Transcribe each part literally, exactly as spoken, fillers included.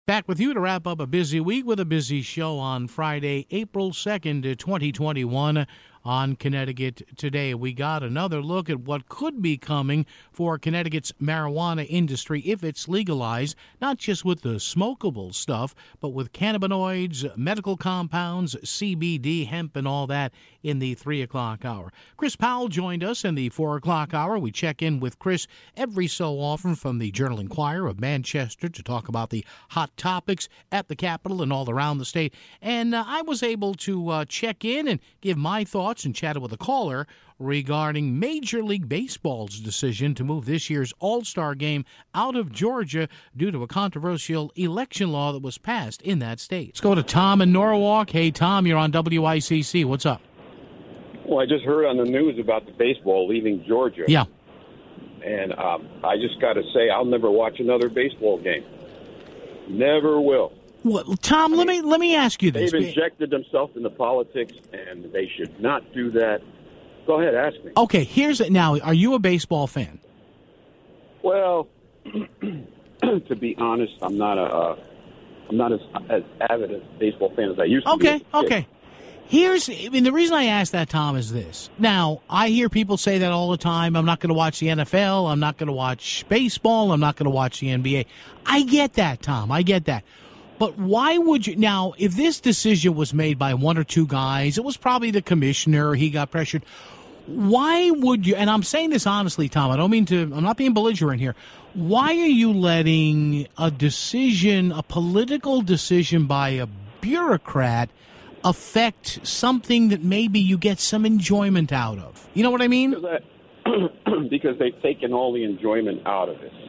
Back with you to wrap up a busy week with a busy show on Friday, April second, twenty twenty-one. On Connecticut Today, we got another look at what could be coming for Connecticut's marijuana industry if it's legalized, not just with the smokable stuff, but with cannabinoids, medical compounds, C B D, hemp, and all that in the three o'clock hour. Chris Powell joined us in the four o'clock hour. We check in with Chris every so often from the Journal-Inquirer of Manchester to talk about the hot topics at the Capitol and all around the state. And uh, I was able to uh, check in and give my thoughts and chatted with a caller regarding Major League Baseball's decision to move this year's All-Star Game out of Georgia due to a controversial election law that was passed in that state. Let's go to Tom in Norwalk. Hey, Tom, you're on W I C C. What's up? Well, I just heard on the news about the baseball leaving Georgia. Yeah. And um, I just got to say, I'll never watch another baseball game. Never will. Well, Tom, I let mean, me let me ask you this. They've injected themselves into politics, and they should not do that. Go ahead, ask me. Okay, here's it. Now, are you a baseball fan? Well, to be honest, I'm not a. Uh, I'm not as, as avid a baseball fan as I used to okay, be. Okay, okay. Here's, I mean, the reason I ask that, Tom, is this. Now, I hear people say that all the time. I'm not going to watch the N F L. I'm not going to watch baseball. I'm not going to watch the N B A. I get that, Tom. I get that. But why would you – now, if this decision was made by one or two guys, it was probably the commissioner, he got pressured. Why would you – and I'm saying this honestly, Tom, I don't mean to – I'm not being belligerent here. Why are you letting a decision, a political decision by a bureaucrat affect something that maybe you get some enjoyment out of? You know what I mean? Because, I, because they've taken all the enjoyment out of it.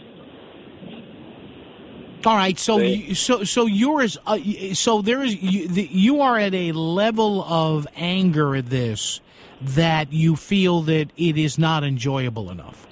All right, so you, so so yours, uh, so there is you, the, you are at a level of anger at this that you feel that it is not enjoyable enough.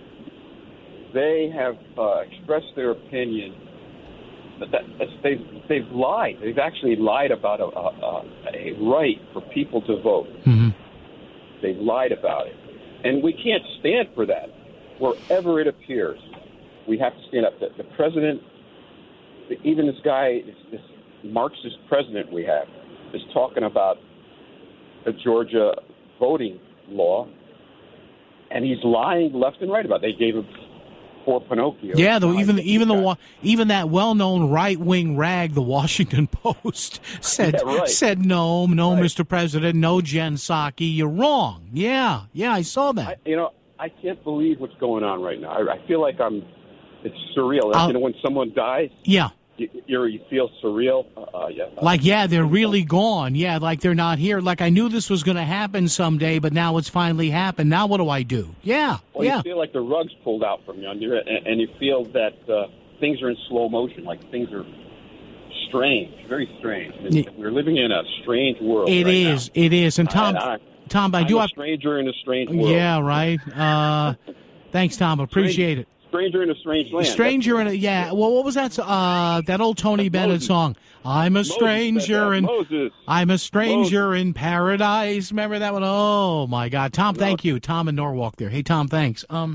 They have uh, expressed their opinion, but that, that's, they've they've lied. They've actually lied about a, a, a right for people to vote. Mm-hmm. They've lied about it, and we can't stand for that. Wherever it appears, we have to stand up. The, the president. Even this guy, this, this Marxist president we have, is talking about the Georgia voting law, and he's lying left and right about it. They gave him poor Pinocchio. Yeah, though even even the even that well-known right-wing rag, the Washington Post, said yeah, right. said no, no, right. Mister President, no, Jen Psaki, you're wrong. Yeah, yeah, I saw that. I, you know, I can't believe what's going on right now. I, I feel like I'm. It's surreal. Like, you know, when someone dies. Yeah. You, you're, you feel surreal. Uh, yeah. Like, yeah, they're really gone. Yeah, like they're not here. Like I knew this was going to happen someday, but now it's finally happened. Now what do I do? Yeah, well, yeah. You feel like the rug's pulled out from you, and, and you feel that uh, things are in slow motion, like things are strange, very strange. It, We're living in a strange world. It right is, now. it is. And Tom, I, I, Tom, I I'm do a have stranger in a strange world. Yeah, right. Uh, thanks, Tom. Appreciate strange, it. Stranger in a strange land. Stranger in a yeah. Well, what was that? Uh, that old Tony Bennett Moses. song. I'm a Moses stranger in Moses. I'm a stranger Moses. in paradise. Remember that one? Oh my God, Tom. Thank you, Tom in Norwalk. There. Hey, Tom. Thanks. Um.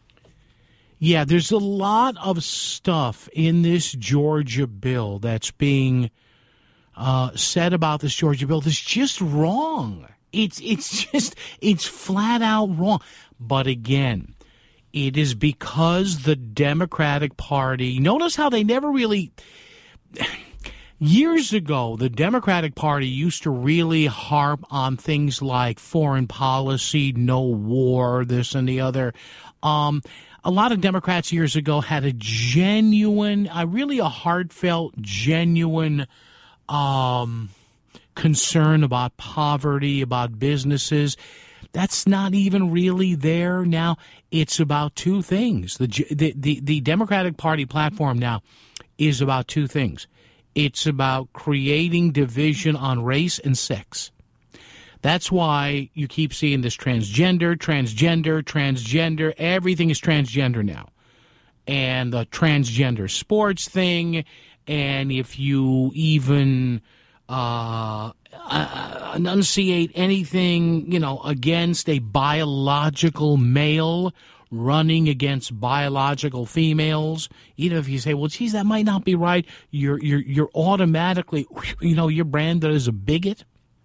Yeah, there's a lot of stuff in this Georgia bill that's being uh, said about this Georgia bill that's just wrong. It's it's just it's flat out wrong. But again, it is because the Democratic Party, notice how they never really, years ago, the Democratic Party used to really harp on things like foreign policy, no war, this and the other. Um, a lot of Democrats years ago had a genuine, uh, really a heartfelt, genuine um, concern about poverty, about businesses. That's not even really there now. It's about two things. The, the the the Democratic Party platform now is about two things. It's about creating division on race and sex. That's why you keep seeing this transgender, transgender, transgender. Everything is transgender now. And the transgender sports thing. And if you even uh, uh, enunciate anything, you know, against a biological male running against biological females. Even if you say, well, geez, that might not be right, you're you're you're automatically, you know, you're branded as a bigot.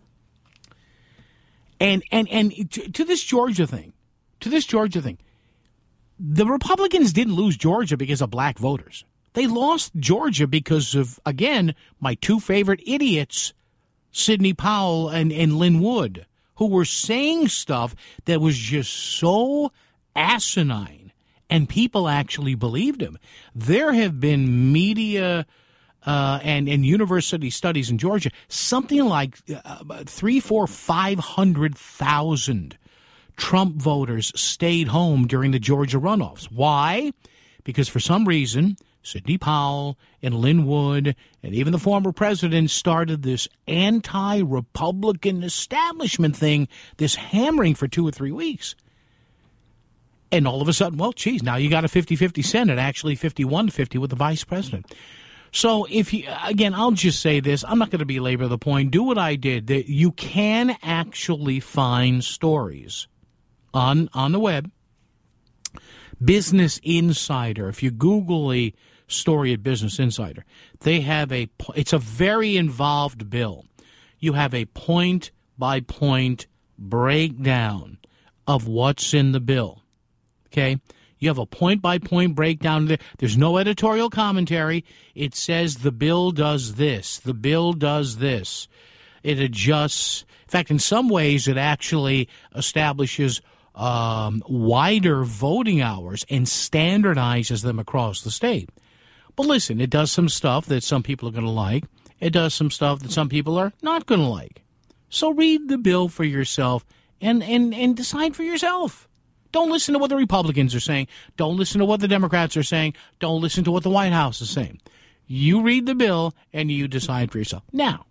And and and to, to this Georgia thing, to this Georgia thing, the Republicans didn't lose Georgia because of black voters. They lost Georgia because of, again, my two favorite idiots, Sidney Powell and, and Lin Wood, who were saying stuff that was just so asinine, and people actually believed him. There have been media uh, and, and university studies in Georgia, something like uh, three, four, five hundred thousand Trump voters stayed home during the Georgia runoffs. Why? Because for some reason, Sidney Powell and Lin Wood and even the former president started this anti-Republican establishment thing, this hammering for two or three weeks. And all of a sudden, well, geez, now you got a fifty-fifty Senate, actually fifty-one to fifty with the vice president. So if you, again, I'll just say this. I'm not going to belabor the point. Do what I did. That you can actually find stories on on the web. Business Insider, if you Google a story at Business Insider, they have a, it's a very involved bill. You have a point-by-point breakdown of what's in the bill, okay? You have a point-by-point breakdown. There. There's no editorial commentary. It says the bill does this. The bill does this. It adjusts. In fact, in some ways, it actually establishes um, wider voting hours and standardizes them across the state. But listen, it does some stuff that some people are going to like. It does some stuff that some people are not going to like. So read the bill for yourself and, and, and decide for yourself. Don't listen to what the Republicans are saying. Don't listen to what the Democrats are saying. Don't listen to what the White House is saying. You read the bill and you decide for yourself. Now,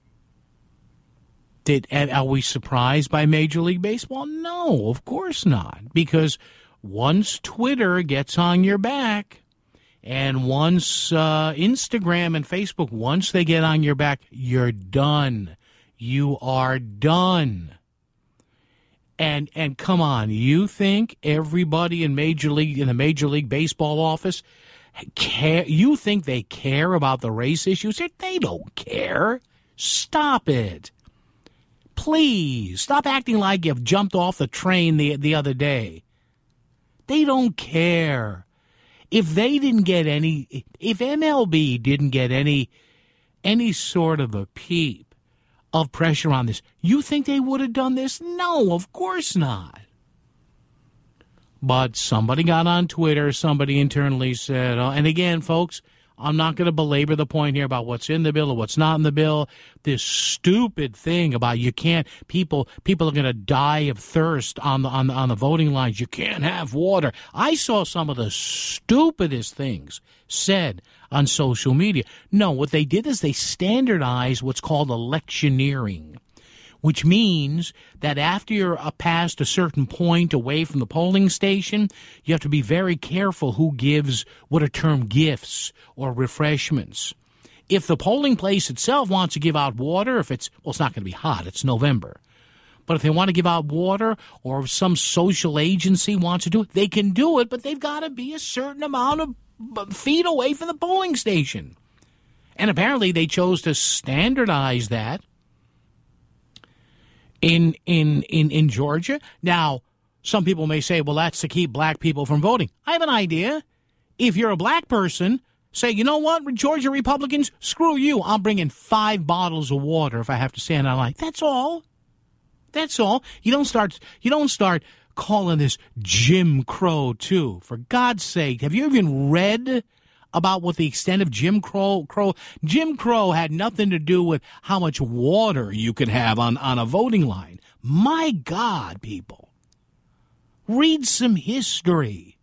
did are we surprised by Major League Baseball? No, of course not. Because once Twitter gets on your back, and once uh, Instagram and Facebook, once they get on your back, you're done. You are done. And and come on, you think everybody in Major League in the Major League Baseball office care? You think they care about the race issues? They don't care. Stop it. Please, stop acting like you've jumped off the train the, the other day. They don't care. If they didn't get any, if M L B didn't get any, any sort of a peep of pressure on this, you think they would have done this? No, of course not. But somebody got on Twitter, somebody internally said, oh, and again, folks, I'm not going to belabor the point here about what's in the bill or what's not in the bill. This stupid thing about you can't, people people are going to die of thirst on the, on the, on the voting lines. You can't have water. I saw some of the stupidest things said on social media. No, what they did is they standardized what's called electioneering, which means that after you're past a certain point away from the polling station, you have to be very careful who gives what are termed gifts or refreshments. If the polling place itself wants to give out water, if it's, well, it's not going to be hot, it's November. But if they want to give out water or if some social agency wants to do it, they can do it, but they've got to be a certain amount of feet away from the polling station. And apparently they chose to standardize that In, in in in Georgia. Now, some people may say, well, that's to keep black people from voting. I have an idea. If you're a black person, say, you know what, Georgia Republicans, screw you. I'm bringing five bottles of water if I have to stand on line. That's all. That's all. You don't start. You don't start calling this Jim Crow too. For God's sake, have you even read about what the extent of Jim Crow, Crow, Jim Crow had nothing to do with how much water you could have on, on a voting line. My God, people. Read some history.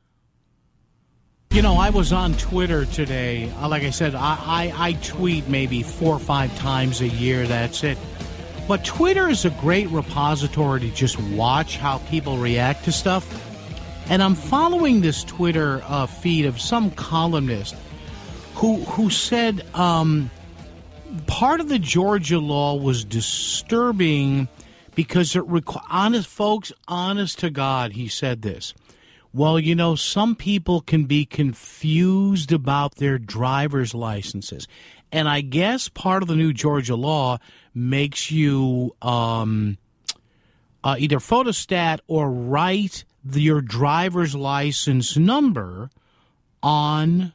You know, I was on Twitter today. Like I said, I, I, I tweet maybe four or five times a year. That's it. But Twitter is a great repository to just watch how people react to stuff. And I'm following this Twitter uh, feed of some columnist who who said um, part of the Georgia law was disturbing because it requ- honest folks, honest to God, he said this. Well, you know, some people can be confused about their driver's licenses. And I guess part of the new Georgia law makes you um, uh, either photostat or write the, your driver's license number on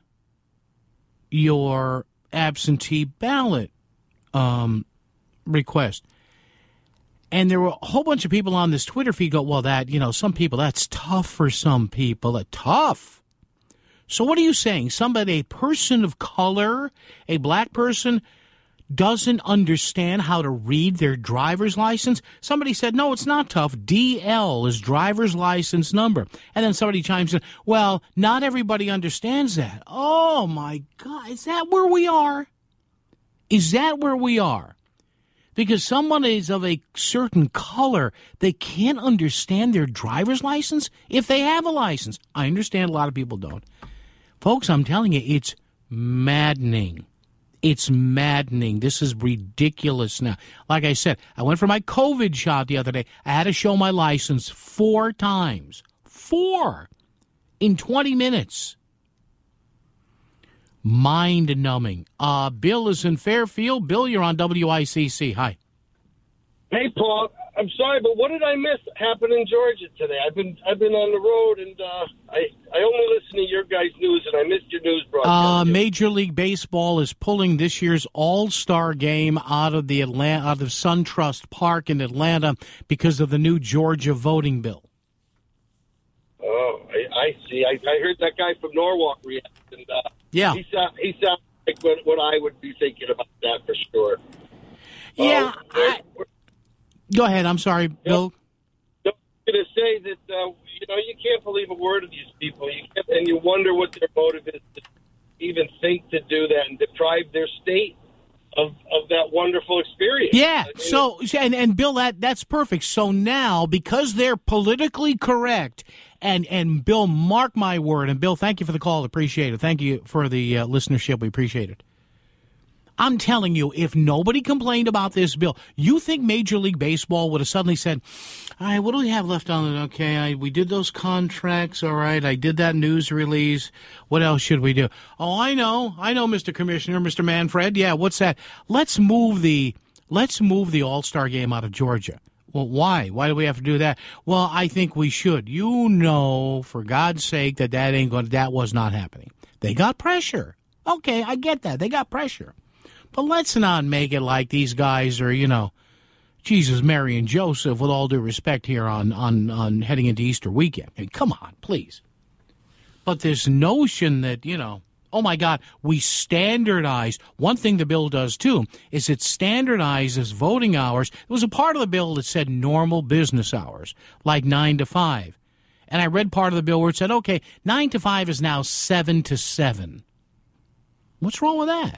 your absentee ballot um, request. And there were a whole bunch of people on this Twitter feed go, well, that, you know, some people, that's tough for some people. That's tough. So what are you saying? Somebody, a person of color, a black person, doesn't understand how to read their driver's license? Somebody said, no, it's not tough. D L is driver's license number. And then somebody chimes in, well, not everybody understands that. Oh, my God. Is that where we are? Is that where we are? Because someone is of a certain color, they can't understand their driver's license if they have a license. I understand a lot of people don't. Folks, I'm telling you, it's maddening. It's maddening. This is ridiculous now. Like I said, I went for my COVID shot the other day. I had to show my license four times. Four in twenty minutes. Mind-numbing. Uh, Bill is in Fairfield. Bill, you're on W I C C. Hi. Hey, Paul. I'm sorry, but what did I miss happen in Georgia today? I've been I've been on the road, and uh, I I only listen to your guys' news, and I missed your news broadcast. Uh, Major League Baseball is pulling this year's All-Star game out of the Atlanta, out of SunTrust Park in Atlanta because of the new Georgia voting bill. Oh, I, I see. I, I heard that guy from Norwalk react, and uh, yeah, he sounds he sounds like what, what I would be thinking about that for sure. Yeah. Uh, I, go ahead. I'm sorry, Bill. I'm going to say that uh, you know you can't believe a word of these people, you can't, and you wonder what their motive is to even think to do that and deprive their state of of that wonderful experience. Yeah. I mean, so and and Bill, that that's perfect. So now, because they're politically correct. And, and Bill, mark my word, and Bill, thank you for the call. Appreciate it. Thank you for the uh, listenership. We appreciate it. I'm telling you, if nobody complained about this bill, you think Major League Baseball would have suddenly said, all right, what do we have left on it? Okay, I, we did those contracts. All right, I did that news release. What else should we do? Oh, I know. I know, Mister Commissioner, Mister Manfred. Yeah, what's that? Let's move the let's move the All-Star game out of Georgia. Well, why? Why do we have to do that? Well, I think we should. You know, for God's sake, that that ain't going. That was not happening. They got pressure. Okay, I get that. They got pressure. But let's not make it like these guys are, you know, Jesus, Mary, and Joseph, with all due respect here on, on, on heading into Easter weekend. I mean, come on, please. But this notion that, you know, oh, my God, we standardize. One thing the bill does, too, is it standardizes voting hours. There was a part of the bill that said normal business hours, like nine to five. And I read part of the bill where it said, okay, nine to five is now seven to seven. What's wrong with that?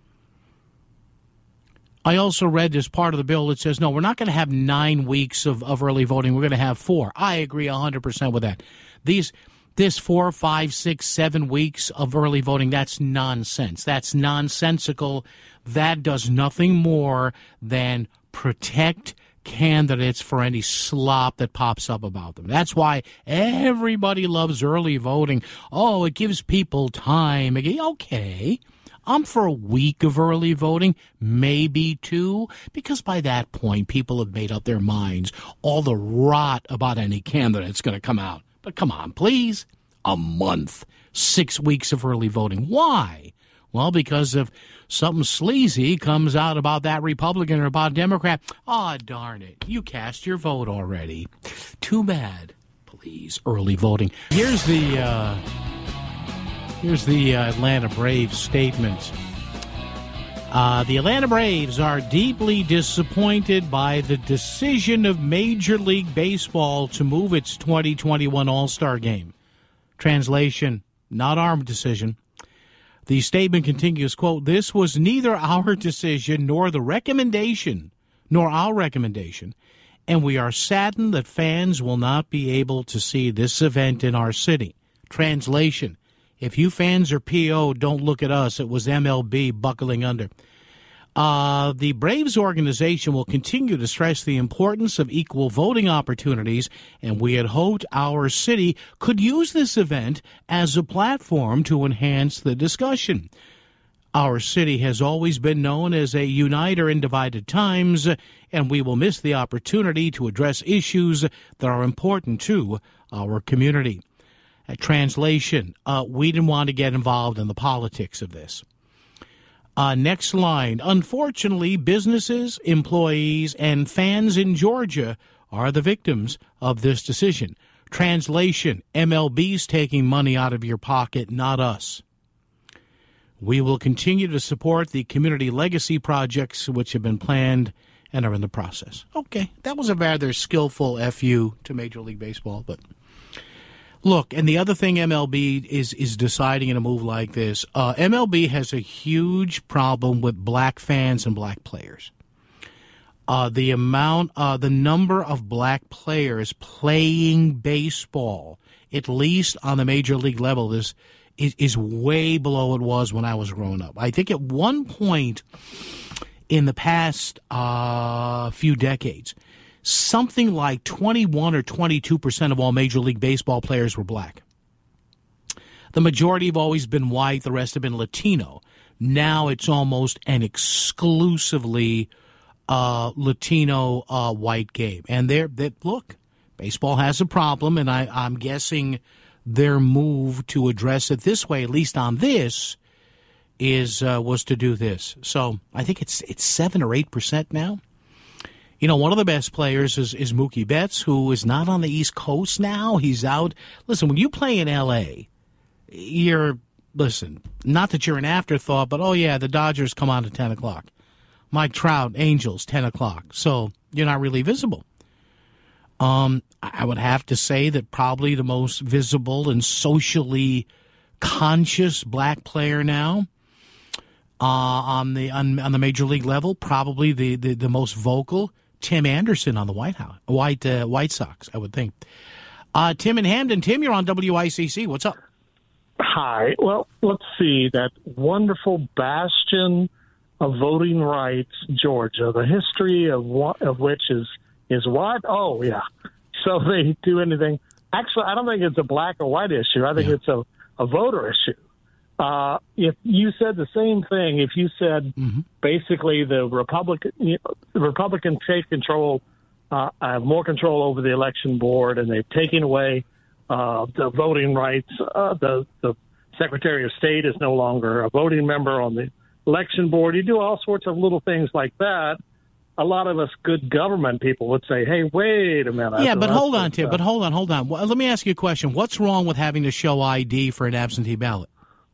I also read this part of the bill that says, no, we're not going to have nine weeks of, of early voting. We're going to have four. I agree one hundred percent with that. These... This four, five, six, seven weeks of early voting, that's nonsense. That's nonsensical. That does nothing more than protect candidates for any slop that pops up about them. That's why everybody loves early voting. Oh, it gives people time. Okay, I'm for a week of early voting, maybe two, because by that point, people have made up their minds. All the rot about any candidate's going to come out. But come on, please. A month, six weeks of early voting. Why? Well, because if something sleazy comes out about that Republican or about Democrat, oh, darn it, you cast your vote already. Too bad. Please, early voting. Here's the uh, here's the uh, Atlanta Braves statement. Uh, the Atlanta Braves are deeply disappointed by the decision of Major League Baseball to move its twenty twenty-one All-Star Game. Translation, not our decision. The statement continues, quote, this was neither our decision nor the recommendation, nor our recommendation, and we are saddened that fans will not be able to see this event in our city. Translation, if you fans are P O, don't look at us. It was M L B buckling under. Uh, the Braves organization will continue to stress the importance of equal voting opportunities, and we had hoped our city could use this event as a platform to enhance the discussion. Our city has always been known as a uniter in divided times, and we will miss the opportunity to address issues that are important to our community. A translation, uh, we didn't want to get involved in the politics of this. Uh, next line, unfortunately, businesses, employees, and fans in Georgia are the victims of this decision. Translation, M L B's taking money out of your pocket, not us. We will continue to support the community legacy projects which have been planned and are in the process. Okay, that was a rather skillful F U to Major League Baseball, but look, and the other thing M L B is is deciding in a move like this, uh, M L B has a huge problem with black fans and black players. Uh, the amount, uh, the number of black players playing baseball, at least on the major league level, is is, is way below it was when I was growing up. I think at one point in the past uh, few decades, something like twenty-one or twenty-two percent of all Major League Baseball players were black. The majority have always been white. The rest have been Latino. Now it's almost an exclusively uh, Latino uh, white game. And they're, they, look, baseball has a problem, and I, I'm guessing their move to address it this way, at least on this, is uh, was to do this. So I think it's it's seven or eight percent now. You know, one of the best players is, is Mookie Betts, who is not on the East Coast now. He's out. Listen, when you play in L A, you're, listen, not that you're an afterthought, but, oh, yeah, the Dodgers come on at ten o'clock. Mike Trout, Angels, ten o'clock. So you're not really visible. Um, I would have to say that probably the most visible and socially conscious black player now uh, on the on, on the major league level, probably the, the, the most vocal, Tim Anderson on the White House, White uh, White Sox, I would think. Uh, Tim in Hamden. Tim, you're on W I C C. What's up? Hi. Well, let's see. That wonderful bastion of voting rights, Georgia, the history of what, of which is is what? Oh, yeah. So they do anything. Actually, I don't think it's a black or white issue. I think yeah. it's a, a voter issue. Uh, if you said the same thing, if you said mm-hmm. basically the Republican, you know, the Republicans take control, uh, have more control over the election board, and they've taken away uh, the voting rights. Uh, the the Secretary of State is no longer a voting member on the election board. You do all sorts of little things like that. A lot of us good government people would say, hey, wait a minute. Yeah, but hold on, Tim, but hold on, hold on. Well, let me ask you a question. What's wrong with having to show I D for an absentee ballot?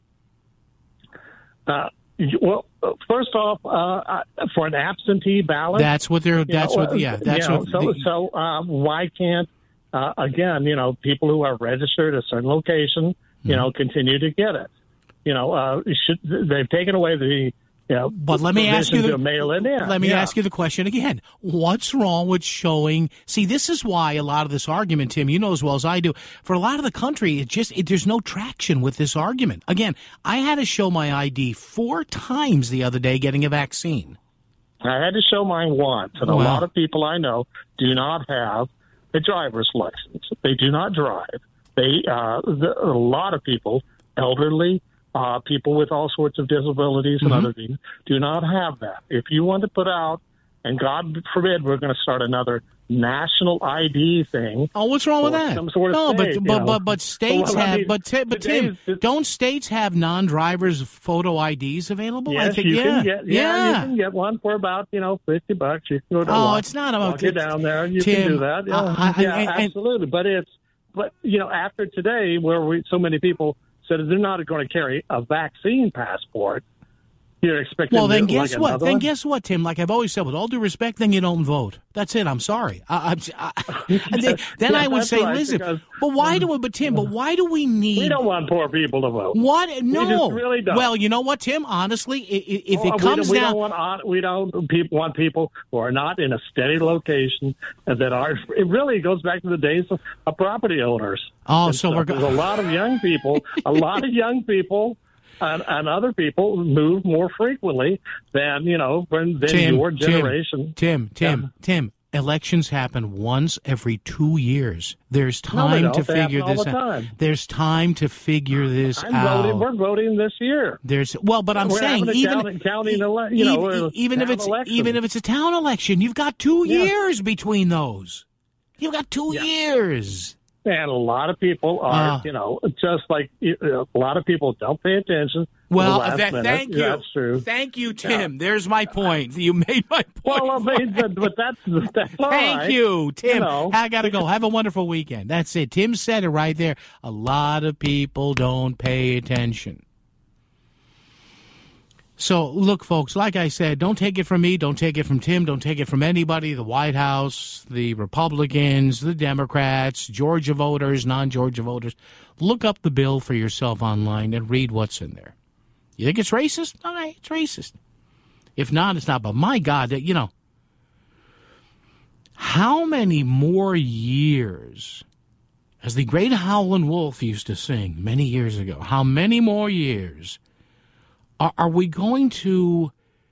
Uh, well, first off, uh, for an absentee ballot. That's what they're, that's know, what, yeah, that's you know, what. So, the, so uh, why can't, uh, again, you know, people who are registered at a certain location, you mm-hmm. know, continue to get it? You know, uh, should, they've taken away the, you know, but let me ask you the, mail it in. Let me yeah. ask you the question again. What's wrong with showing? See, this is why a lot of this argument, Tim, you know as well as I do, for a lot of the country, it just it, there's no traction with this argument. Again, I had to show my I D four times the other day getting a vaccine. I had to show mine once, and wow. a lot of people I know do not have a driver's license. They do not drive. They uh, the, a lot of people, elderly. Uh, people with all sorts of disabilities and mm-hmm. other things do not have that. If you want to put out, and God forbid we're going to start another national I D thing. Oh, what's wrong with that? Some sort of no, state, but but, but but states well, have. I mean, but t- but Tim, don't states have non-drivers photo I Ds available? Yes, I think you yeah, can get, yeah, yeah, you can get one for about you know fifty bucks. You can go to oh, walk, it's not about walk it down there. You Tim, can do that. Yeah, uh, I, yeah I, I, absolutely. But it's but you know after today, where we so many people said they're not going to carry a vaccine passport. You're expecting. Well, then to, guess like what? Then one? guess what, Tim? Like I've always said, with all due respect, then you don't vote. That's it. I'm sorry. I, I, I, then then yeah, I would say, right, listen. because, but why do we? But Tim, but why do we need? We don't want poor people to vote. What? No, we just really don't. Well, you know what, Tim? Honestly, if well, it comes we, we down, don't want we don't people want people who are not in a steady location and that are. It really goes back to the days of, of property owners. Oh, and so stuff. we're going. There's a lot of young people. A lot of young people. and, and other people move more frequently than, you know, than, than Tim, your generation. Tim, Tim, Tim, Yeah. Tim. Elections happen once every two years. There's No, they time don't. to They happen figure all this the out. time. There's time to figure this I'm out. voting. We're voting this year. There's well, but I'm We're saying having a even county- county e- ele- you know, even, uh, even if town it's election. even if it's a town election, you've got two Yeah. years between those. You've got two Yeah. years. And a lot of people are, Uh, you know, just like uh, a lot of people don't pay attention. Well, to the last that, minute. thank you. That's true. Thank you, Tim. There's my point. You made my point. Well, I mean, but, but that's that's all Thank right. you, Tim. You know. I got to go. Have a wonderful weekend. That's it. Tim said it right there. A lot of people don't pay attention. So, look, folks, like I said, don't take it from me. Don't take it from Tim. Don't take it from anybody. The White House, the Republicans, the Democrats, Georgia voters, non-Georgia voters. Look up the bill for yourself online and read what's in there. You think it's racist? All right, it's racist. If not, it's not. But my God, you know, how many more years, as the great Howlin' Wolf used to sing many years ago, how many more years are, are we going to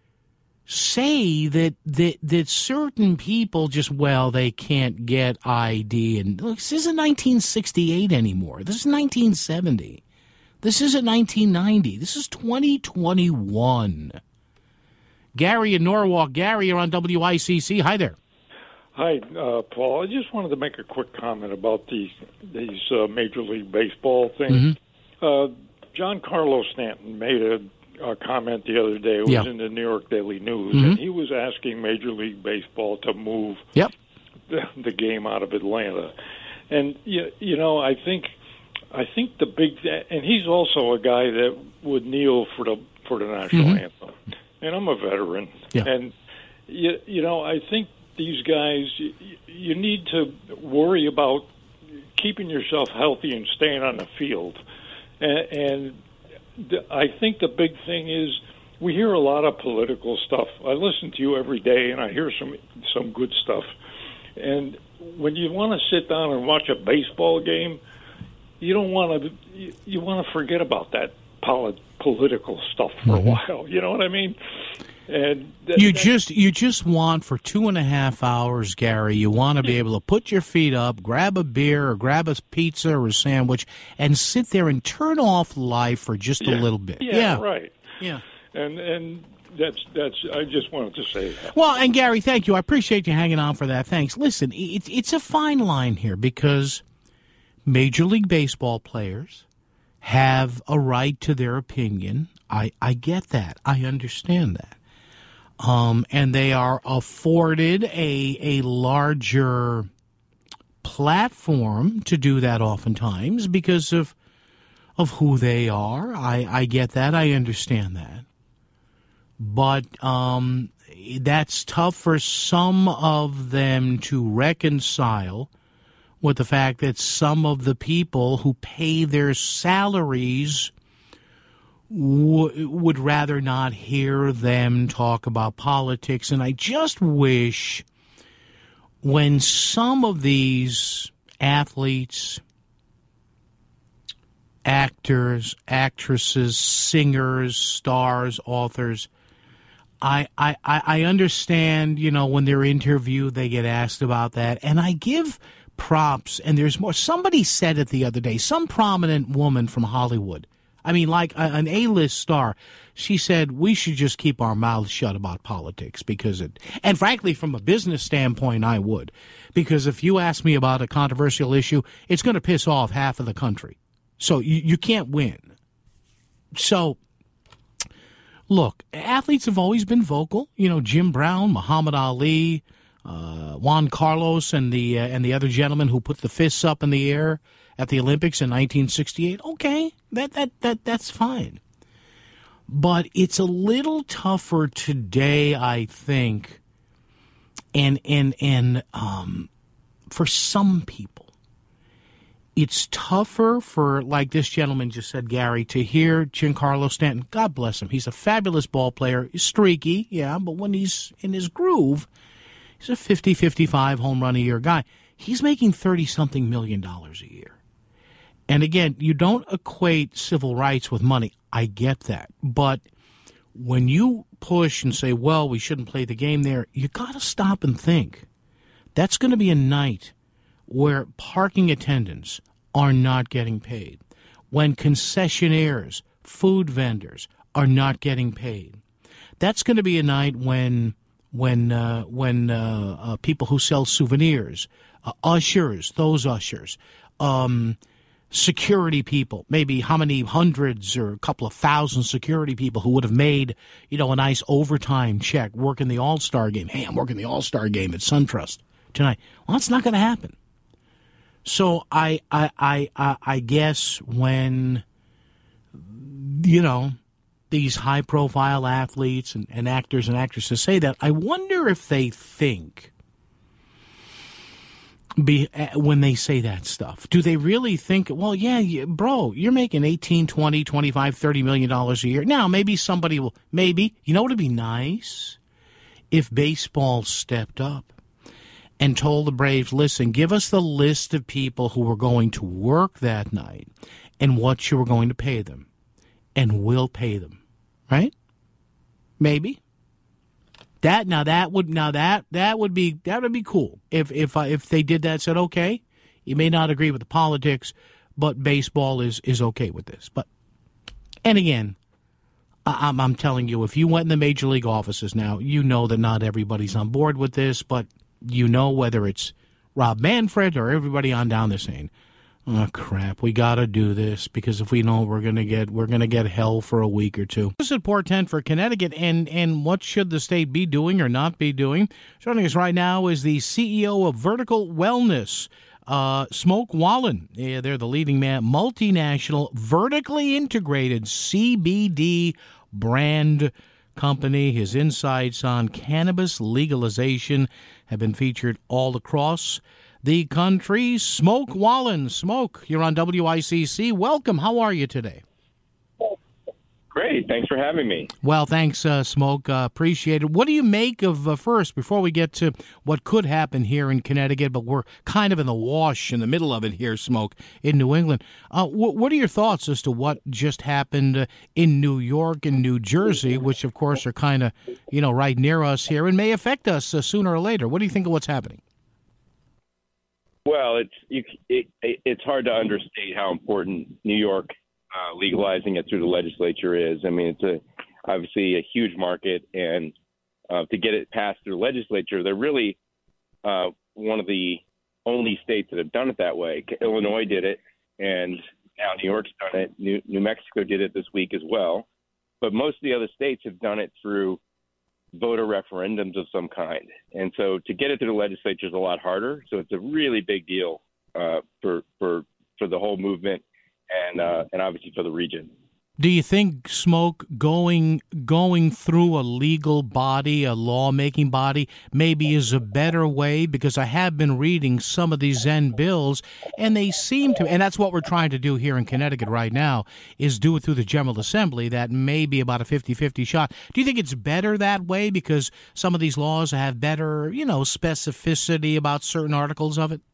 say that, that that certain people just, well, they can't get I D? And look, this isn't nineteen sixty-eight anymore. This is nineteen seventy. This isn't nineteen ninety. This is twenty twenty-one. Gary in Norwalk. Gary, you're on W I C C. Hi there. Hi, uh, Paul. I just wanted to make a quick comment about these these uh, Major League Baseball things. Mm-hmm. Uh, John Carlos Stanton made a, a comment the other day. It was yeah. in the New York Daily News, mm-hmm. and he was asking Major League Baseball to move yep. the, the game out of Atlanta. And you, you know, I think I think the big and he's also a guy that would kneel for the for the national mm-hmm. anthem. And I'm a veteran, yeah. and you, you know, I think these guys, you, you need to worry about keeping yourself healthy and staying on the field. And, and the, I think the big thing is we hear a lot of political stuff. I listen to you every day, and I hear some some good stuff. And when you want to sit down and watch a baseball game, you don't want to. You, you want to forget about that polit- political stuff for mm-hmm. a while. You know what I mean? And th- you just you just want for two and a half hours, Gary, you want to be able to put your feet up, grab a beer or grab a pizza or a sandwich, and sit there and turn off life for just yeah. a little bit. Yeah, yeah, right. Yeah, and and that's that's. I just wanted to say that. Well, and Gary, thank you. I appreciate you hanging on for that. Thanks. Listen, it's it's a fine line here because Major League Baseball players have a right to their opinion. I I get that. I understand that. Um, and they are afforded a a larger platform to do that oftentimes because of of who they are. I, I get that. I understand that. But um, that's tough for some of them to reconcile with the fact that some of the people who pay their salaries w- would rather not hear them talk about politics. And I just wish when some of these athletes, actors, actresses, singers, stars, authors, I, I, I understand, you know, when they're interviewed, they get asked about that. And I give props, and there's more. Somebody said it the other day, some prominent woman from Hollywood, I mean, like a, an A-list star, she said, we should just keep our mouths shut about politics because it, and frankly, from a business standpoint, I would. Because if you ask me about a controversial issue, it's going to piss off half of the country. So you, you can't win. So, look, athletes have always been vocal. You know, Jim Brown, Muhammad Ali, uh, Juan Carlos, and the uh, and the other gentleman who put the fists up in the air at the Olympics in nineteen sixty-eight. Okay, that that that that's fine. But it's a little tougher today, I think, and and and um, for some people. It's tougher for, like this gentleman just said, Gary, to hear Giancarlo Stanton. God bless him. He's a fabulous ball player. He's streaky, yeah, but when he's in his groove, he's a fifty, fifty-five home run a year guy. He's making thirty-something million dollars a year. And again, you don't equate civil rights with money. I get that. But when you push and say, well, we shouldn't play the game there, you got to stop and think. That's going to be a night where parking attendants are not getting paid, when concessionaires, food vendors are not getting paid. That's going to be a night when when uh, when uh, uh, people who sell souvenirs, uh, ushers, those ushers, um, security people, maybe how many hundreds or a couple of thousand security people who would have made, you know, a nice overtime check working the All-Star game. Hey, I'm working the All-Star game at SunTrust tonight. Well, that's not going to happen. So I, I, I, I, I guess when, you know, these high-profile athletes and, and actors and actresses say that, I wonder if they think, be, when they say that stuff, do they really think, well, yeah, you, bro, you're making eighteen, twenty, twenty-five, thirty million dollars a year. Now, maybe somebody will, maybe, you know what would be nice? If baseball stepped up and told the Braves, listen, give us the list of people who were going to work that night and what you were going to pay them, and we'll pay them, right? Maybe. That now that would now that that would be that would be cool if if uh, if they did that. Said, okay, you may not agree with the politics, but baseball is is okay with this. But and again, I, I'm I'm telling you, if you went in the major league offices now, you know that not everybody's on board with this, but you know whether it's Rob Manfred or everybody on down there saying, oh crap, we got to do this because if we don't, we're gonna get we're gonna get hell for a week or two. This is portent for Connecticut, and and what should the state be doing or not be doing? Joining us right now is the C E O of Vertical Wellness, uh, Smoke Wallen. Yeah, they're the leading man, multinational, vertically integrated C B D brand company. His insights on cannabis legalization have been featured all across the country. Smoke Wallen. Smoke, you're on W I C C. Welcome. How are you today? Great. Thanks for having me. Well, thanks, uh, Smoke. Uh, appreciate it. What do you make of, uh, first, before we get to what could happen here in Connecticut, but we're kind of in the wash in the middle of it here, Smoke, in New England. Uh, wh- what are your thoughts as to what just happened uh, in New York and New Jersey, which, of course, are kind of, you know, right near us here and may affect us uh, sooner or later? What do you think of what's happening? Well, it's you, it, it's hard to understate how important New York uh, legalizing it through the legislature is. I mean, it's a obviously a huge market, and uh, to get it passed through the legislature, they're really uh, one of the only states that have done it that way. Illinois did it, and now New York's done it. New, New Mexico did it this week as well. But most of the other states have done it through voter referendums of some kind. And so to get it through the legislature is a lot harder. So it's a really big deal uh, for, for, for the whole movement and, uh, and obviously for the region. Do you think, Smoke, going going through a legal body, a lawmaking body, maybe is a better way? Because I have been reading some of these Zen bills, and they seem to, and that's what we're trying to do here in Connecticut right now, is do it through the General Assembly. That may be about a fifty-fifty shot. Do you think it's better that way because some of these laws have better, you know, specificity about certain articles of it?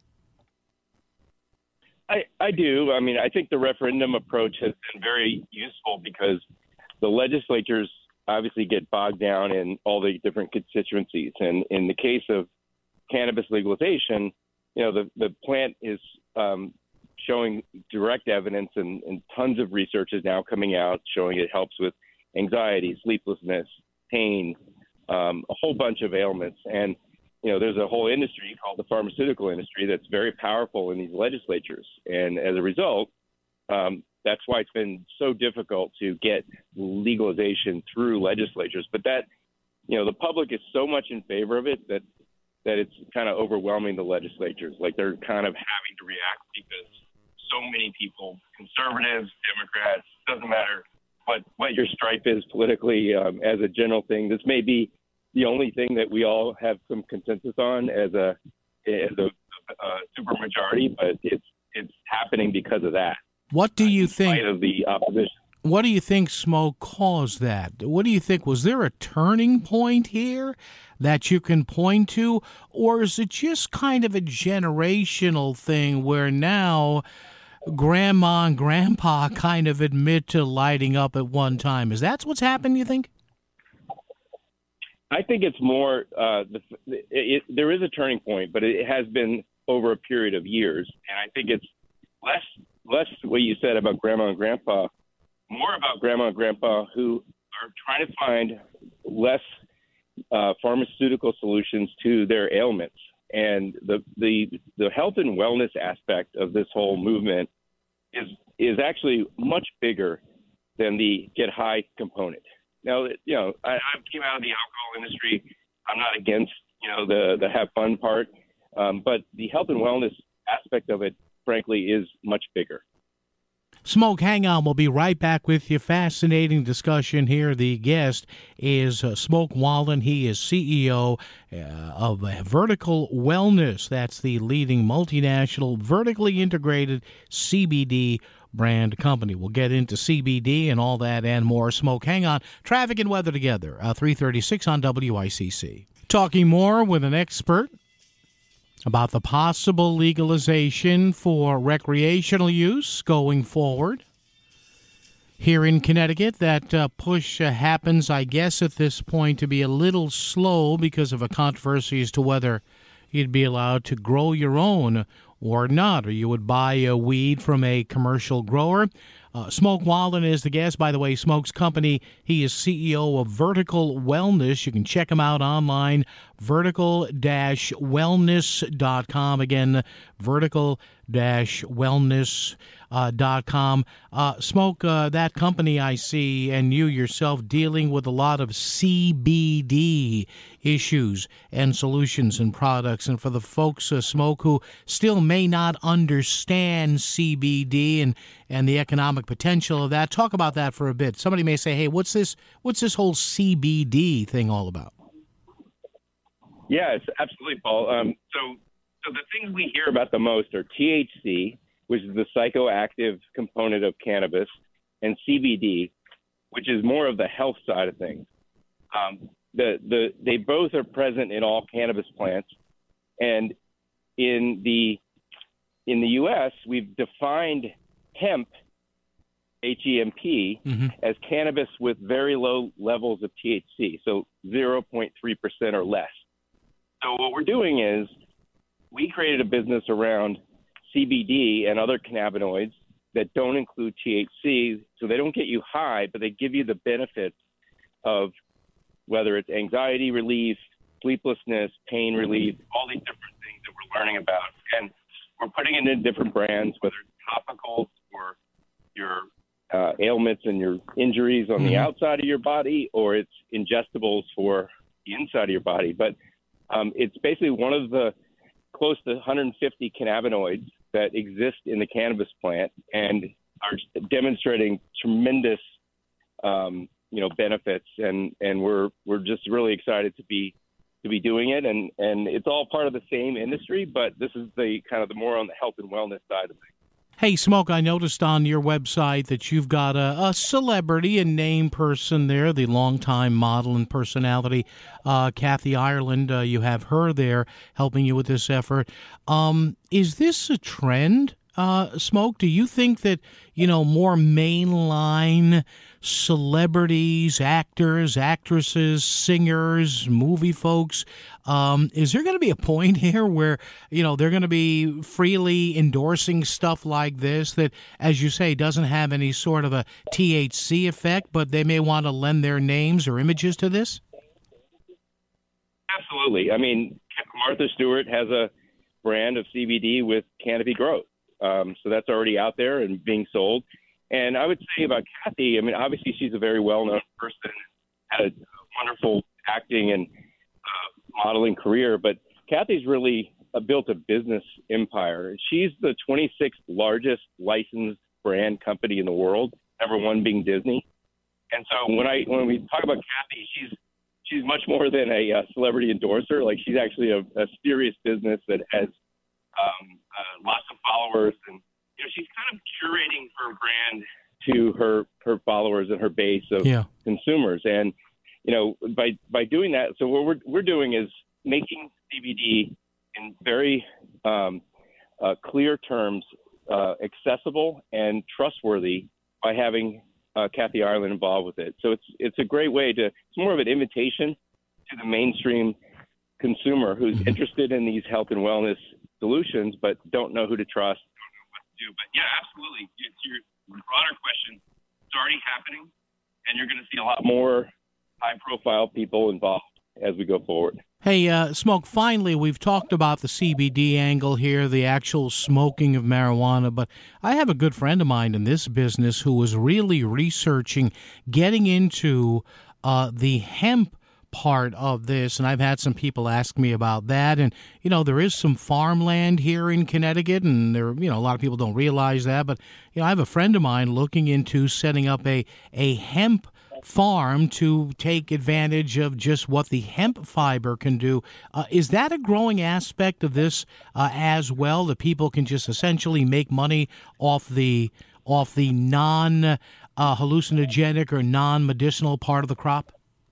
I, I do. I mean, I think the referendum approach has been very useful because the legislatures obviously get bogged down in all the different constituencies. And in the case of cannabis legalization, you know, the, the plant is um, showing direct evidence, and, and tons of research is now coming out showing it helps with anxiety, sleeplessness, pain, um, a whole bunch of ailments. And you know, there's a whole industry called the pharmaceutical industry that's very powerful in these legislatures. And as a result, um, that's why it's been so difficult to get legalization through legislatures. But that, you know, the public is so much in favor of it that, that it's kind of overwhelming the legislatures. Like they're kind of having to react because so many people, conservatives, Democrats, doesn't matter what, what your stripe is politically, um, as a general thing, this may be the only thing that we all have some consensus on as a as a, a super majority, but it's it's happening because of that. What do you in think spite of the opposition? What do you think, Smoke, caused that? What do you think? Was there a turning point here that you can point to, or is it just kind of a generational thing where now grandma and grandpa kind of admit to lighting up at one time. Is that what's happened, you think? I think it's more, uh, the, it, it, there is a turning point, but it has been over a period of years. And I think it's less, less what you said about grandma and grandpa, more about grandma and grandpa who are trying to find less uh, pharmaceutical solutions to their ailments. And the, the the health and wellness aspect of this whole movement is is actually much bigger than the get high component. Now, you know, I, I came out of the alcohol industry. I'm not against, you know, the, the have fun part, um, but the health and wellness aspect of it, frankly, is much bigger. Smoke, hang on. We'll be right back with you. Fascinating discussion here. The guest is uh, Smoke Wallen. He is C E O uh, of uh, Vertical Wellness. That's the leading multinational, vertically integrated C B D brand company. We'll get into C B D and all that and more. Smoke, hang on. Traffic and weather together. Uh, three thirty-six on W I C C. Talking more with an expert about the possible legalization for recreational use going forward. Here in Connecticut, that uh, push uh, happens, I guess, at this point to be a little slow because of a controversy as to whether you'd be allowed to grow your own or not, or you would buy a weed from a commercial grower. Uh, Smoke Wallen is the guest. By the way, Smoke's company, he is C E O of Vertical Wellness. You can check him out online, vertical dash wellness dot com. Again, vertical dash wellness dot com. Uh, Smoke, uh, that company I see, and you yourself dealing with a lot of C B D issues and solutions and products. And for the folks, uh, Smoke, who still may not understand C B D and, and the economic potential of that, talk about that for a bit. Somebody may say, hey, what's this, what's this whole C B D thing all about? Yeah, it's absolutely, Paul. Um, so, so the things we hear about the most are T H C, which is the psychoactive component of cannabis, and C B D, which is more of the health side of things. Um, the the they both are present in all cannabis plants, and in the in the U S we've defined hemp, H E M P, mm-hmm. as cannabis with very low levels of T H C, so zero point three percent or less. So what we're doing is we created a business around C B D and other cannabinoids that don't include T H C, so they don't get you high, but they give you the benefits of whether it's anxiety relief, sleeplessness, pain relief, all these different things that we're learning about. And we're putting it in different brands, whether it's topicals or your uh, ailments and your injuries on mm-hmm. the outside of your body, or it's ingestibles for the inside of your body. But um, it's basically one of the close to one hundred fifty cannabinoids that exist in the cannabis plant and are demonstrating tremendous, um, you know, benefits. And, and we're we're just really excited to be to be doing it. And, and it's all part of the same industry, but this is the kind of the more on the health and wellness side of things. Hey, Smoke, I noticed on your website that you've got a, a celebrity, a name person there, the longtime model and personality, uh, Kathy Ireland. Uh, you have her there helping you with this effort. Um, is this a trend, uh, Smoke? Do you think that, you know, more mainline celebrities, actors, actresses, singers, movie folks, um, is there going to be a point here where, you know, they're going to be freely endorsing stuff like this that, as you say, doesn't have any sort of a T H C effect, but they may want to lend their names or images to this? Absolutely. I mean, Martha Stewart has a brand of C B D with Canopy Growth. Um, so that's already out there and being sold. And I would say about Kathy, I mean, obviously she's a very well-known person, had a wonderful acting and uh, modeling career, but Kathy's really uh, built a business empire. She's the twenty-sixth largest licensed brand company in the world, number one being Disney. And so when I when we talk about Kathy, she's she's much more than a uh, celebrity endorser. Like, she's actually a, a serious business that has um, uh, lots of followers, and you know, she's kind of curating her brand to her her followers and her base of yeah. consumers. And you know, by by doing that, so what we're we're doing is making C B D in very um, uh, clear terms uh, accessible and trustworthy by having uh, Kathy Ireland involved with it. So it's it's a great way to, it's more of an invitation to the mainstream consumer who's mm-hmm. interested in these health and wellness solutions, but don't know who to trust, don't know what to do. But yeah, absolutely. It's your broader question. It's already happening, and you're going to see a lot more high-profile people involved as we go forward. Hey, uh, Smoke, finally, we've talked about the C B D angle here, the actual smoking of marijuana, but I have a good friend of mine in this business who was really researching getting into uh, the hemp part of this, and I've had some people ask me about that. And, you know, there is some farmland here in Connecticut, and there, you know, a lot of people don't realize that, but, you know, I have a friend of mine looking into setting up a, a hemp farm to take advantage of just what the hemp fiber can do. Uh, is that a growing aspect of this uh, as well, that people can just essentially make money off the off the non uh, hallucinogenic or non-medicinal part of the crop?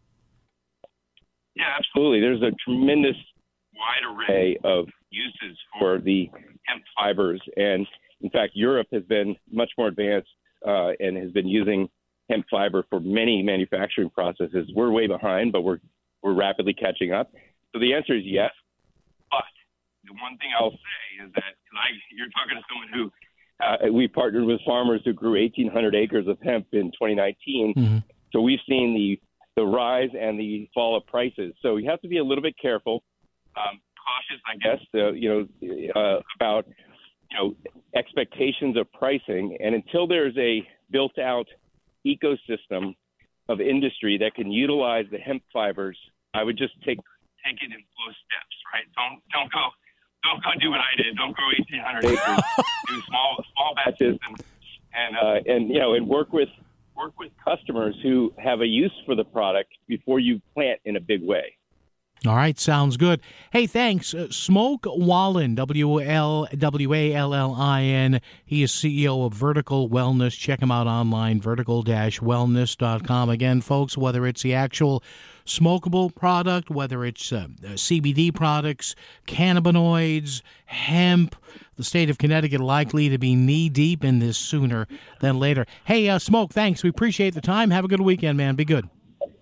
Yeah, absolutely. There's a tremendous wide array of uses for the hemp fibers, and in fact, Europe has been much more advanced uh, and has been using hemp fiber for many manufacturing processes. We're way behind, but we're we're rapidly catching up. So the answer is yes. But the one thing I'll say is that I, you're talking to someone who uh, we partnered with farmers who grew eighteen hundred acres of hemp in twenty nineteen. Mm-hmm. So we've seen the the rise and the fall of prices. So you have to be a little bit careful, um, cautious, I guess, uh, you know, uh, about you know expectations of pricing. And until there's a built-out ecosystem of industry that can utilize the hemp fibers, I would just take take it in slow steps, right? Don't don't go don't go do what I did. Don't grow eighteen hundred acres. Do small small batches and and uh, and you know and work with work with customers who have a use for the product before you plant in a big way. All right, sounds good. Hey, thanks. Uh, Smoke Wallin, W L W A L L I N. He is C E O of Vertical Wellness. Check him out online, vertical dash wellness dot com. Again, folks, whether it's the actual smokable product, whether it's uh, C B D products, cannabinoids, hemp, the state of Connecticut likely to be knee-deep in this sooner than later. Hey, uh, Smoke, thanks. We appreciate the time. Have a good weekend, man. Be good.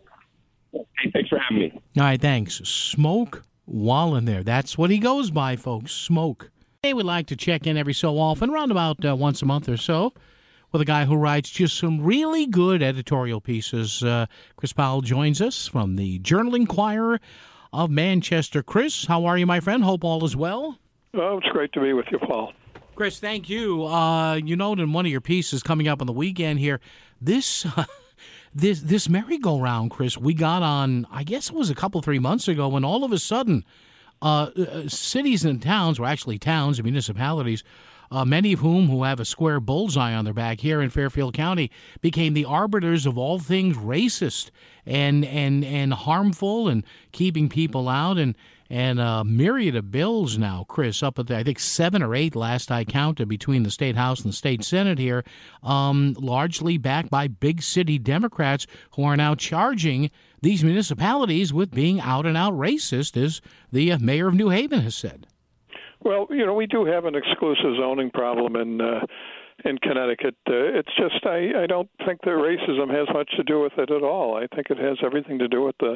Hey, thanks for having me. All right, thanks. Smoke Wallin there. That's what he goes by, folks. Smoke. Hey, we like to check in every so often, around about uh, once a month or so, with a guy who writes just some really good editorial pieces. Uh, Chris Powell joins us from the Journal-Inquirer of Manchester. Chris, how are you, my friend? Hope all is well. Oh, it's great to be with you, Paul. Chris, thank you. Uh, you note in one of your pieces coming up on the weekend here, this... Uh, This this merry-go-round, Chris, we got on, I guess it was a couple, three months ago, when all of a sudden uh, uh, cities and towns, or actually towns and municipalities, uh, many of whom who have a square bullseye on their back here in Fairfield County, became the arbiters of all things racist and and, and harmful and keeping people out. And And a myriad of bills now, Chris, up at, the, I think, seven or eight last I counted between the State House and the State Senate here, um, largely backed by big city Democrats who are now charging these municipalities with being out-and-out racist, as the uh, mayor of New Haven has said. Well, you know, we do have an exclusive zoning problem in uh, in Connecticut. Uh, it's just I, I don't think that racism has much to do with it at all. I think it has everything to do with the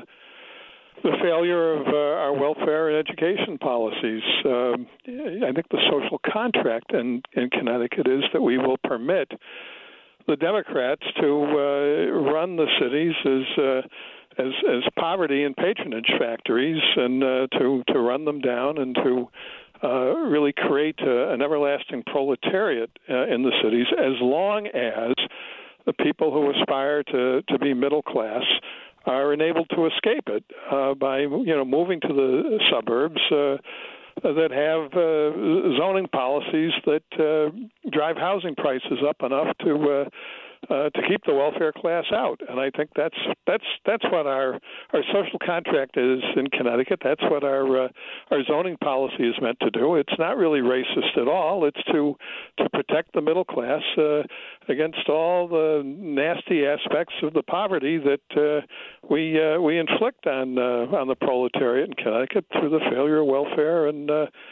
the failure of uh, our welfare and education policies. Um, I think the social contract in, in Connecticut is that we will permit the Democrats to uh, run the cities as uh, as as poverty and patronage factories, and uh, to to run them down and to uh, really create uh, an everlasting proletariat uh, in the cities, as long as the people who aspire to, to be middle class are enabled to escape it uh, by, you know, moving to the suburbs uh, that have uh, zoning policies that uh, drive housing prices up enough to uh, uh, to keep the welfare class out. And I think that's that's that's what our our social contract is in Connecticut. That's what our uh, our zoning policy is meant to do. It's not really racist at all. It's to to protect the middle class uh, against all the nasty aspects of the poverty that uh, we uh, we inflict on uh, on the proletariat in Connecticut through the failure of welfare and uh,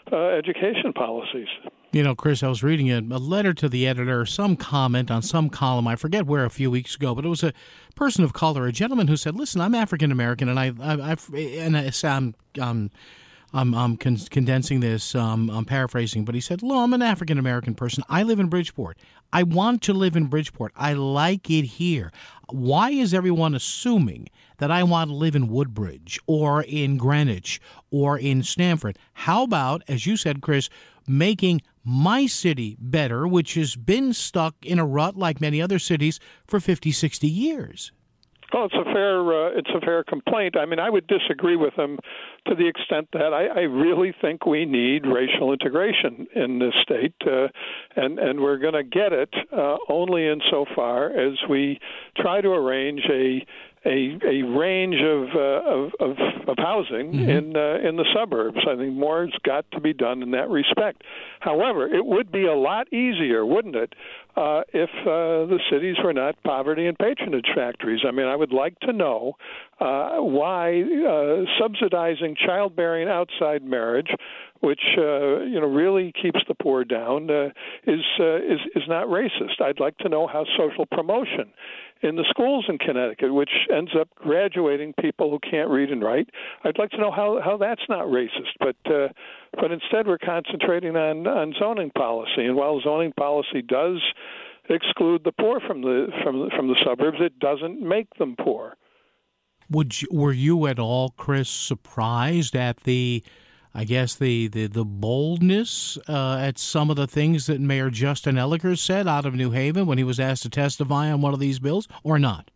uh, education policies. You know, Chris, I was reading a, a letter to the editor, some comment on some column, I forget where, a few weeks ago, but it was a person of color, a gentleman who said, listen, I'm African American, and I, I, I've, and I, I'm, um, I'm, I'm con- condensing this, um, I'm paraphrasing, but he said, "Lo, I'm an African American person. I live in Bridgeport. I want to live in Bridgeport. I like it here. Why is everyone assuming that I want to live in Woodbridge or in Greenwich or in Stamford? How about, as you said, Chris, making my city better, which has been stuck in a rut like many other cities for fifty, sixty years?" Well, it's a fair uh, it's a fair complaint. I mean, I would disagree with him to the extent that I, I really think we need racial integration in this state, uh, and and we're going to get it uh, only insofar as we try to arrange a a, a range of, uh, of of of housing mm-hmm. in uh, in the suburbs. I think more has got to be done in that respect. However, it would be a lot easier, wouldn't it, uh, if uh, the cities were not poverty and patronage factories? I mean, I would like to know uh, why uh, subsidizing childbearing outside marriage, which uh, you know really keeps the poor down, uh, is uh, is is not racist. I'd like to know how social promotion in the schools in Connecticut, which ends up graduating people who can't read and write, I'd like to know how, how that's not racist. But uh, but instead, we're concentrating on, on zoning policy, and while zoning policy does exclude the poor from the from the, from the suburbs, it doesn't make them poor. Would you, were you at all, Chris, surprised at the, I guess, the, the, the boldness uh, at some of the things that Mayor Justin Elicker said out of New Haven when he was asked to testify on one of these bills, or not?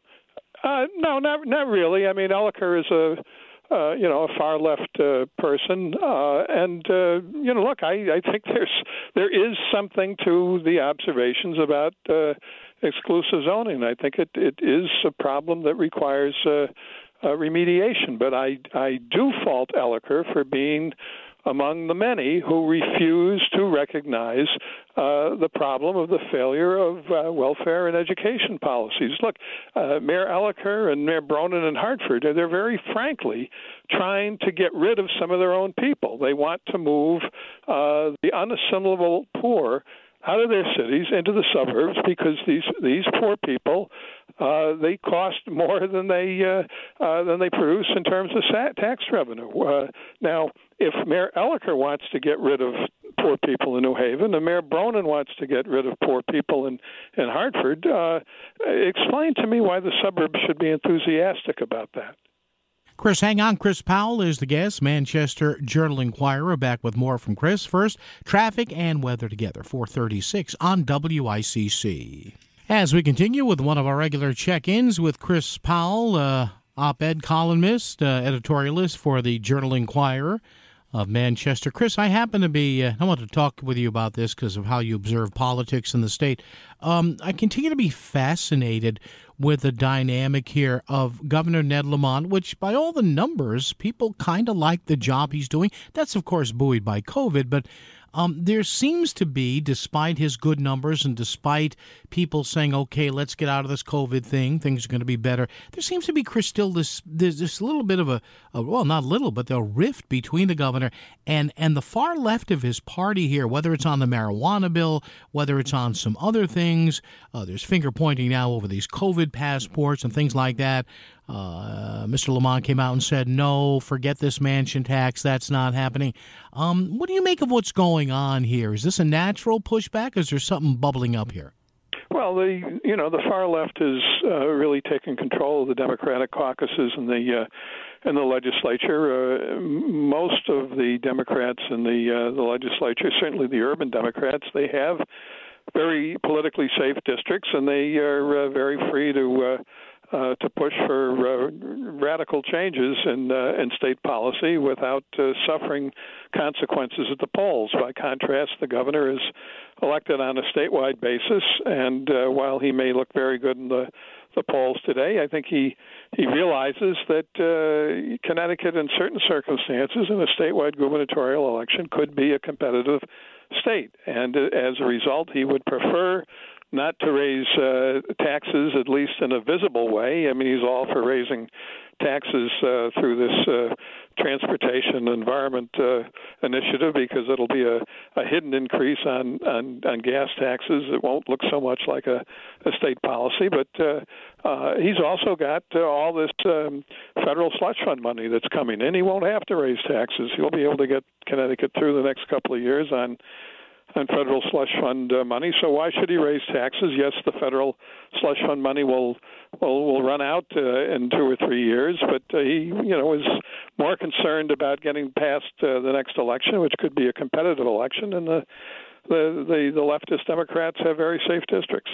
Uh, no, not not really. I mean, Elicker is a uh, you know a far left uh, person, uh, and uh, you know, look, I, I think there's there is something to the observations about uh, exclusive zoning. I think it, it is a problem that requires Uh, Uh, remediation, but I, I do fault Elicker for being among the many who refuse to recognize uh, the problem of the failure of uh, welfare and education policies. Look, uh, Mayor Elicker and Mayor Bronin in Hartford, they're very frankly trying to get rid of some of their own people. They want to move uh, the unassimilable poor out of their cities into the suburbs because these these poor people uh, they cost more than they uh, uh, than they produce in terms of tax revenue. Uh, now, if Mayor Elicker wants to get rid of poor people in New Haven, and Mayor Bronin wants to get rid of poor people in in Hartford, uh, explain to me why the suburbs should be enthusiastic about that. Chris, hang on. Chris Powell is the guest, Manchester Journal-Inquirer. Back with more from Chris. First, traffic and weather together, four thirty-six on W I C C. As we continue with one of our regular check-ins with Chris Powell, uh, op-ed columnist, uh, editorialist for the Journal-Inquirer of Manchester. Chris, I happen to be, uh, I want to talk with you about this because of how you observe politics in the state. Um, I continue to be fascinated with the dynamic here of Governor Ned Lamont, which by all the numbers, people kind of like the job he's doing. That's, of course, buoyed by COVID, but Um, there seems to be, despite his good numbers and despite people saying, okay, let's get out of this COVID thing, things are going to be better, there seems to be, Chris, still this, there's this little bit of a, a, well, not little, but the rift between the governor and, and the far left of his party here, whether it's on the marijuana bill, whether it's on some other things. Uh, there's finger pointing now over these COVID passports and things like that. Uh, Mister Lamont came out and said, no, forget this mansion tax. That's not happening. Um, what do you make of what's going on here? Is this a natural pushback, or is there something bubbling up here? Well, the you know the far left has uh, really taken control of the Democratic caucuses and the uh, in the legislature. Uh, most of the Democrats in the uh, the legislature, certainly the urban Democrats, they have very politically safe districts, and they are uh, very free to. Uh, Uh, to push for uh, radical changes in uh, in state policy without uh, suffering consequences at the polls. By contrast, the governor is elected on a statewide basis, and uh, while he may look very good in the, the polls today, I think he he realizes that uh, Connecticut, in certain circumstances, in a statewide gubernatorial election, could be a competitive state, and uh, as a result, he would prefer not to raise uh, taxes, at least in a visible way. I mean, he's all for raising taxes uh, through this uh, transportation environment uh, initiative, because it'll be a, a hidden increase on, on, on gas taxes. It won't look so much like a, a state policy, but uh, uh, he's also got uh, all this um, federal slush fund money that's coming in. He won't have to raise taxes. He'll be able to get Connecticut through the next couple of years on on federal slush fund uh, money. So why should he raise taxes? Yes, the federal slush fund money will will, will run out uh, in two or three years, but uh, he, you know, is more concerned about getting past uh, the next election, which could be a competitive election, and the the the, the leftist Democrats have very safe districts.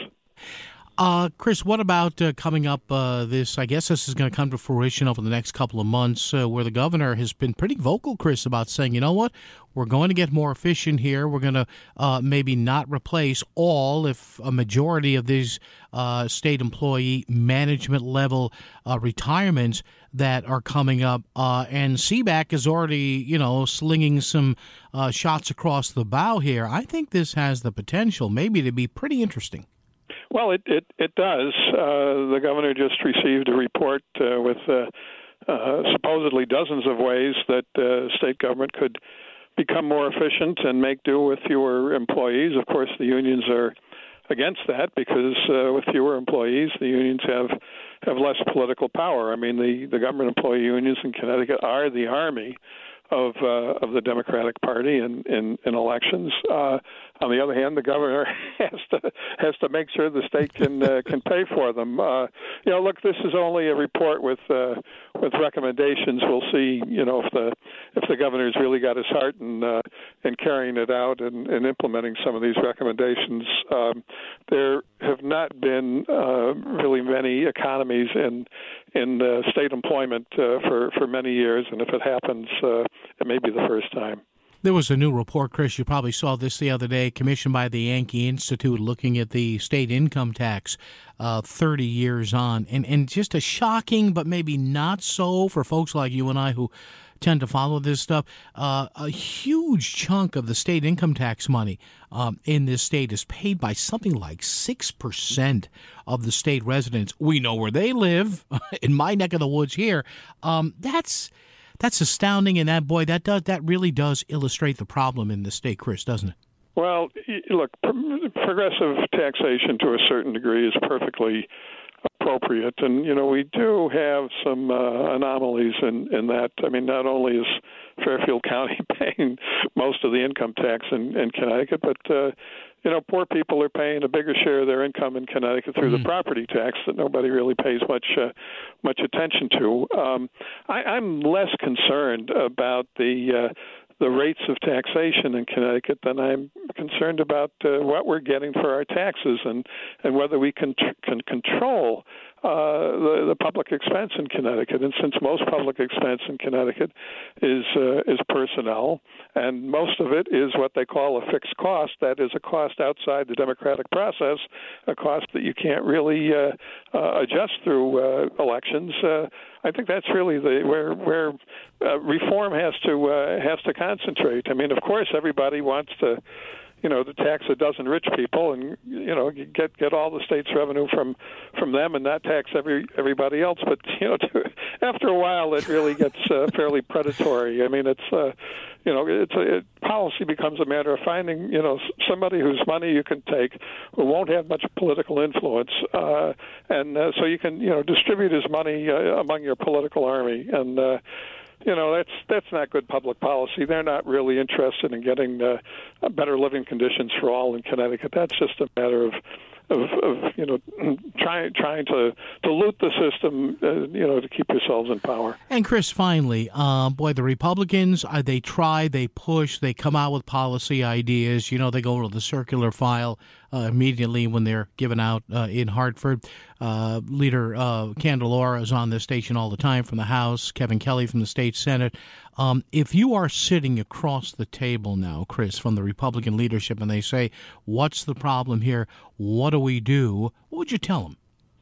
Uh, Chris, what about uh, coming up uh, this, I guess this is going to come to fruition over the next couple of months, uh, where the governor has been pretty vocal, Chris, about saying, you know what, we're going to get more efficient here. We're going to uh, maybe not replace all, if a majority of these uh, state employee management level uh, retirements that are coming up. Uh, and C BAC is already, you know, slinging some uh, shots across the bow here. I think this has the potential maybe to be pretty interesting. Well, it it, it does. Uh, the governor just received a report uh, with uh, uh, supposedly dozens of ways that uh, state government could become more efficient and make do with fewer employees. Of course, the unions are against that, because uh, with fewer employees, the unions have have less political power. I mean, the, the government employee unions in Connecticut are the army of uh, of the Democratic Party in in, in elections. Uh, on the other hand, the governor has to has to make sure the state can uh, can pay for them. Uh, you know, look, this is only a report with uh, with recommendations. We'll see. You know, if the if the governor's really got his heart in uh, in carrying it out and, and implementing some of these recommendations. Um, there have not been uh, really many economies in in uh, state employment uh, for for many years, and if it happens, uh, it may be the first time. There was a new report, Chris, you probably saw this the other day, commissioned by the Yankee Institute, looking at the state income tax uh, thirty years on. And, and just a shocking, but maybe not so for folks like you and I who tend to follow this stuff, uh, a huge chunk of the state income tax money um, in this state is paid by something like six percent of the state residents. We know where they live, in my neck of the woods here. Um, that's... That's astounding, and that boy, that does that really does illustrate the problem in the state, Chris, doesn't it? Well, look, progressive taxation to a certain degree is perfectly appropriate, and you know we do have some uh, anomalies in, in that. I mean, not only is Fairfield County paying most of the income tax in, in Connecticut, but uh, you know, poor people are paying a bigger share of their income in Connecticut through mm. the property tax that nobody really pays much uh, much attention to. Um, I, I'm less concerned about the uh, the rates of taxation in Connecticut than I'm concerned about uh, what we're getting for our taxes and, and whether we can tr- can control uh, the, the public expense in Connecticut. And since most public expense in Connecticut is uh, is personnel, and most of it is what they call a fixed cost, that is a cost outside the democratic process, a cost that you can't really uh, uh, adjust through uh, elections. Uh, I think that's really the where where uh, reform has to uh, has to concentrate. I mean, of course, everybody wants to, you know, to tax a dozen rich people and you know get get all the state's revenue from from them and not tax every everybody else. But you know, to, after a while, it really gets uh, fairly predatory. I mean, it's uh, you know, it's a, it, policy becomes a matter of finding you know somebody whose money you can take who won't have much political influence, uh, and uh, so you can you know distribute his money uh, among your political army and. Uh, You know, that's that's not good public policy. They're not really interested in getting uh, better living conditions for all in Connecticut. That's just a matter of, of, of you know, trying trying to, to loot the system, uh, you know, to keep yourselves in power. And Chris, finally, uh, boy, the Republicans, uh, they try, they push, they come out with policy ideas. You know, they go to the circular file uh, immediately when they're given out uh, in Hartford. Uh, Leader uh, Candelora is on this station all the time from the House, Kevin Kelly from the state Senate. Um, if you are sitting across the table now, Chris, from the Republican leadership, and they say, what's the problem here? What do we do? What would you tell them?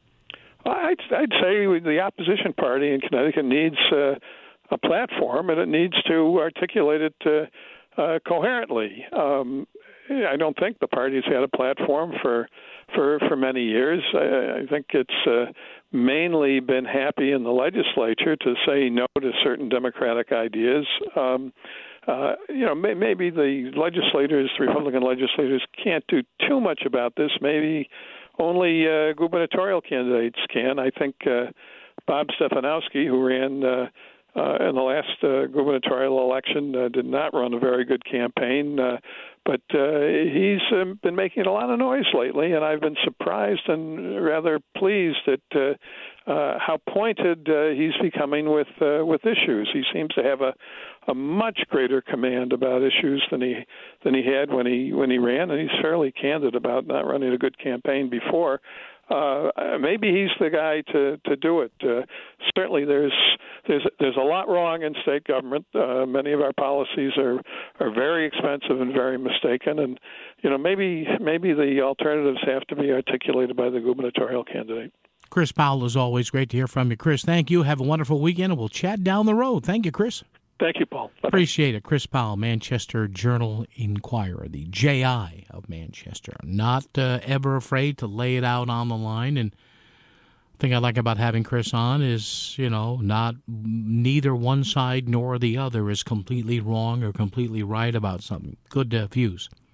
I'd, I'd say the opposition party in Connecticut needs uh, a platform, and it needs to articulate it uh, uh, coherently. Um, I don't think the party's had a platform for for for many years. I, I think it's uh, mainly been happy in the legislature to say no to certain Democratic ideas. Um, uh, you know, may, maybe the legislators, the Republican legislators, can't do too much about this. Maybe only uh, gubernatorial candidates can. I think uh, Bob Stefanowski, who ran uh, uh, in the last uh, gubernatorial election, uh, did not run a very good campaign. Uh, But uh, he's um, been making a lot of noise lately, and I've been surprised and rather pleased at uh, uh, how pointed uh, he's becoming with uh, with issues. He seems to have a, a much greater command about issues than he than he had when he when he ran, and he's fairly candid about not running a good campaign before. Uh, maybe he's the guy to, to do it. Uh, certainly, there's there's there's a lot wrong in state government. Uh, many of our policies are, are very expensive and very mistaken. And you know, maybe maybe the alternatives have to be articulated by the gubernatorial candidate. Chris Powell, is always great to hear from you. Chris, thank you. Have a wonderful weekend, and we'll chat down the road. Thank you, Chris. Thank you, Paul. Bye-bye. Appreciate it. Chris Powell, Manchester Journal-Inquirer, the J I of Manchester. Not uh, ever afraid to lay it out on the line. And the thing I like about having Chris on is, you know, not neither one side nor the other is completely wrong or completely right about something. Good uh, views.